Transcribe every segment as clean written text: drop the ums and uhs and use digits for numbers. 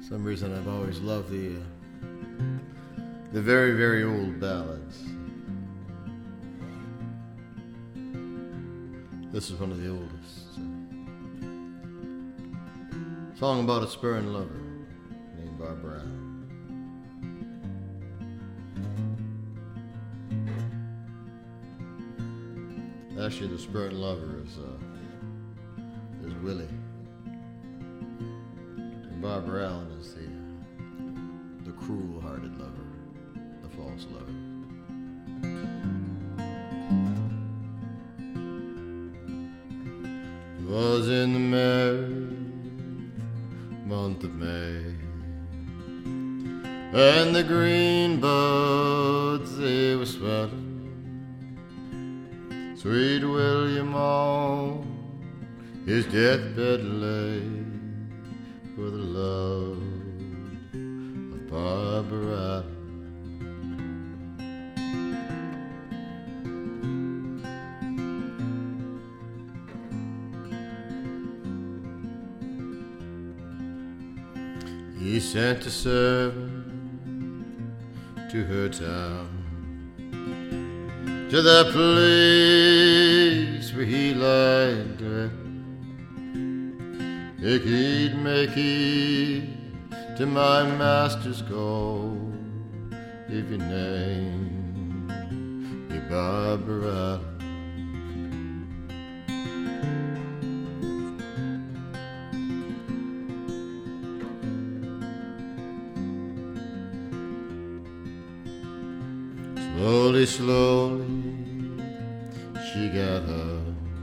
some reason I've always loved the very, very old ballads. This is one of the oldest. Song about a spurring lover named Barbara Allen. Actually, the spurring lover is Willie. And Barbara Allen is the cruel-hearted lover, the false lover. It was in the merry month of May, and the green buds they were swelling. Sweet William on his deathbed lay for the love of Barbara Allen. He sent a servant to her town, to the place where he lied dead. He'd make it to my master's goal if your name be Barbara Allen. Slowly, slowly, she got up,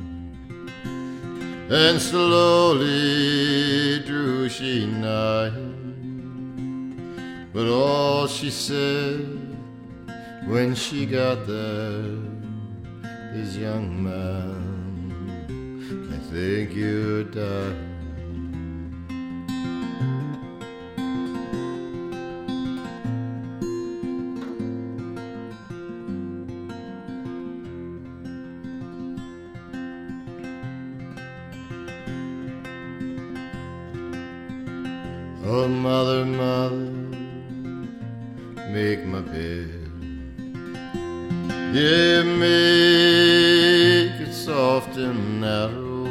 and slowly drew she nigh. But all she said when she got there is, "Young man, I think you're dying." Oh, mother, mother, make my bed. Yeah, make it soft and narrow.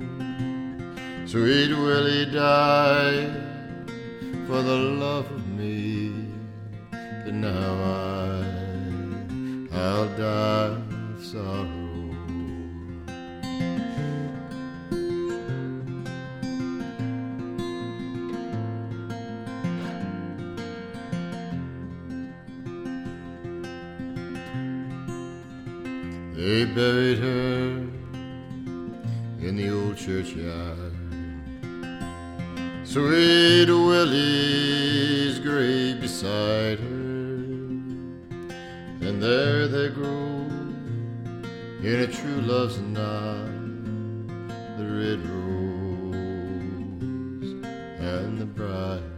Sweet Willie died for the love of me, but now I'll die of sorrow. They buried her in the old churchyard. Sweet Willie's grave beside her, and there they grew in a true love's knot, the red rose and the bride.